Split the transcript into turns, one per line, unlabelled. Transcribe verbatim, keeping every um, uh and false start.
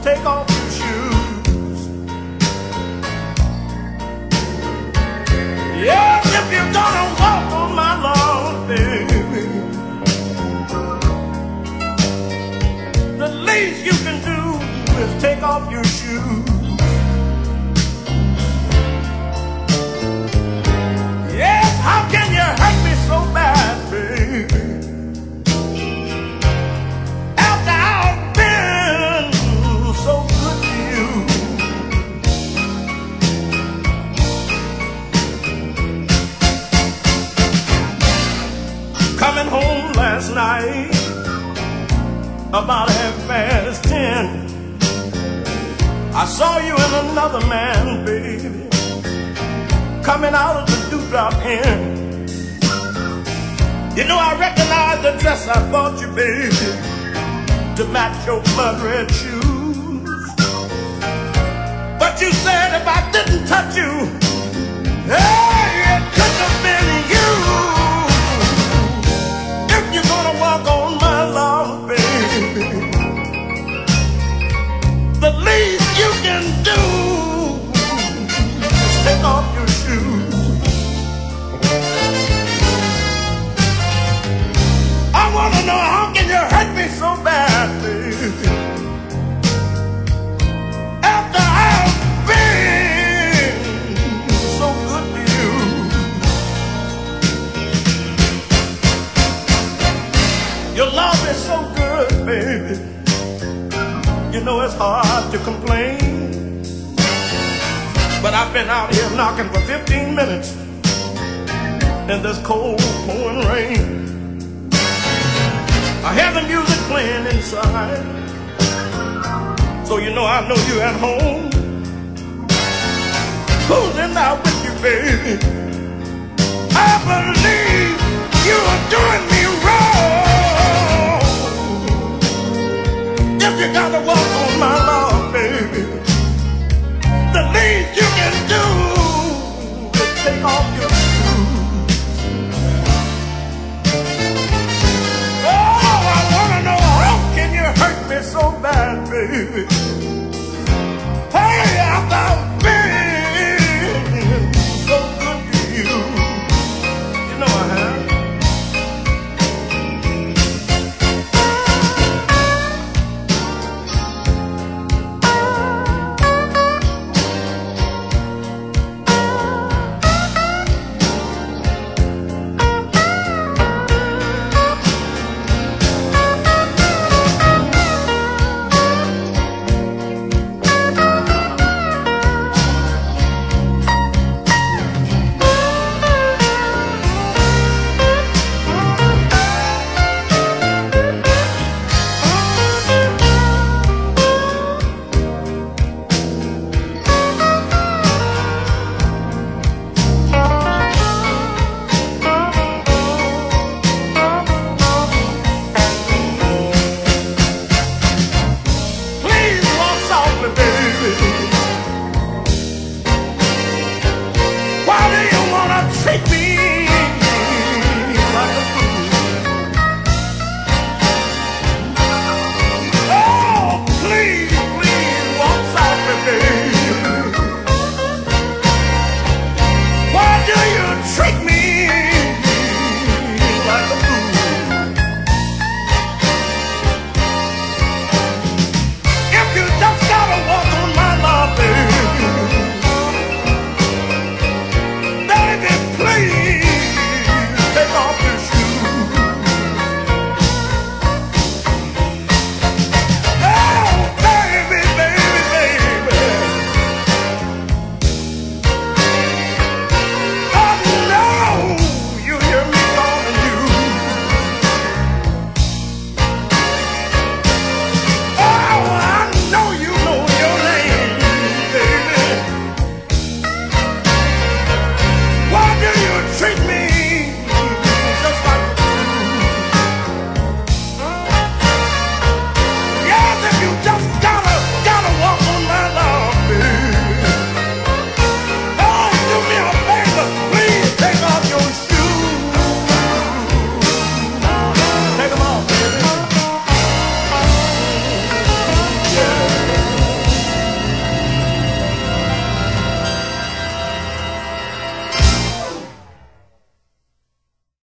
take off your shoes. Yeah, if you're gonna walk on my lawn, baby, the least you can do is take off your shoes. Yes, how can you hurt me so bad, baby, after I've been so good to you? Coming home last night about half past ten, I saw you and another man, baby, coming out of the dewdrop inn. You know, I recognized the dress I bought you, baby, to match your blood red shoes. But you said if I didn't touch you, hey, it couldn't have been you. If you're gonna walk on my lawn, baby, the least you can do is take off your shoes. I wanna know, how can you hurt me so bad, baby, after I've been so good to you? Your love is so good, baby, you know it's hard to complain. But I've been out here knocking for fifteen minutes in this cold pouring rain. I hear the music playing inside, so you know I know you're at home. Who's in there with you, baby? I believe you are doing me wrong. If you gotta walk on my lawn, baby, the least you can do is take off your